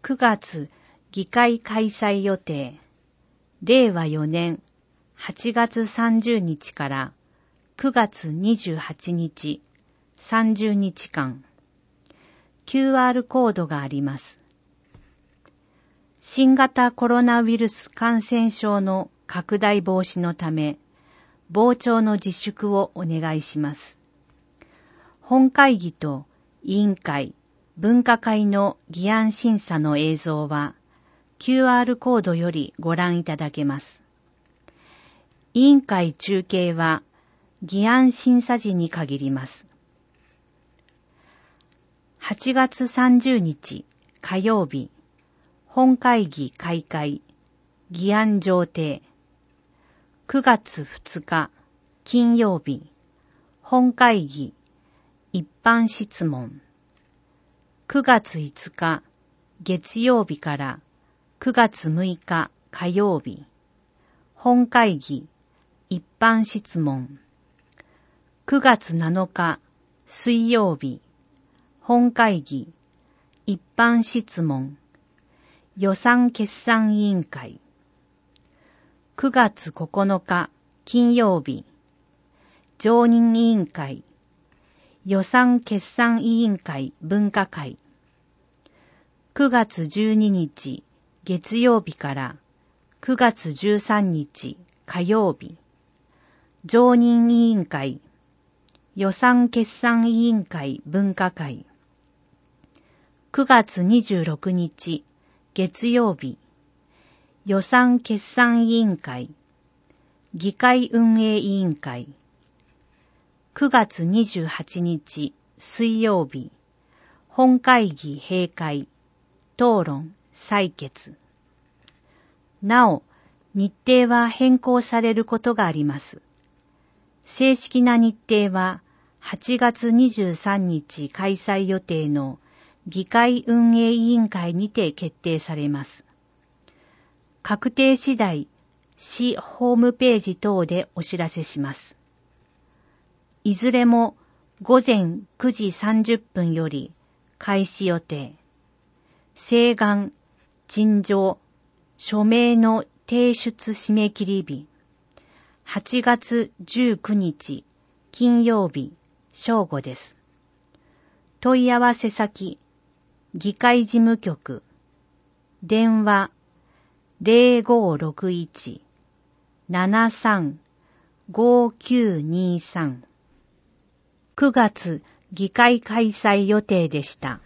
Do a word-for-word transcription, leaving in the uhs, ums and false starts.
くがつ議会開催予定。れいわよねんはちがつさんじゅうにちからくがつにじゅうはちにち、さんじゅうにちかん。キューアール コードがあります。新型コロナウイルス感染症の拡大防止のため、傍聴の自粛をお願いします。本会議と委員会、分科会の議案審査の映像は、キューアール コードよりご覧いただけます。委員会中継は、議案審査時に限ります。はちがつさんじゅうにち火曜日、本会議開会、議案上呈。くがつふつか金曜日、本会議、一般質問。くがついつか月曜日からくがつむいか火曜日、本会議、一般質問。くがつなのか水曜日、本会議、一般質問。予算決算委員会。くがつここのか金曜日、常任委員会、予算決算委員会分科会。くがつじゅうににち月曜日からくがつじゅうさんにち火曜日、常任委員会、予算決算委員会分科会。くがつにじゅうろくにち月曜日、予算決算委員会、議会運営委員会。くがつにじゅうはちにち水曜日、本会議閉会、討論、採決。なお、日程は変更されることがあります。正式な日程ははちがつにじゅうさんにち開催予定の議会運営委員会にて決定されます。確定次第、市ホームページ等でお知らせします。いずれもごぜんくじさんじゅっぷんより開始予定。請願、陳情、署名の提出締め切り日、はちがつじゅうくにち金曜日正午です。問い合わせ先、議会事務局、電話ゼロごろくいち ななさん ごきゅうにさん。くがつ議会開催予定でした。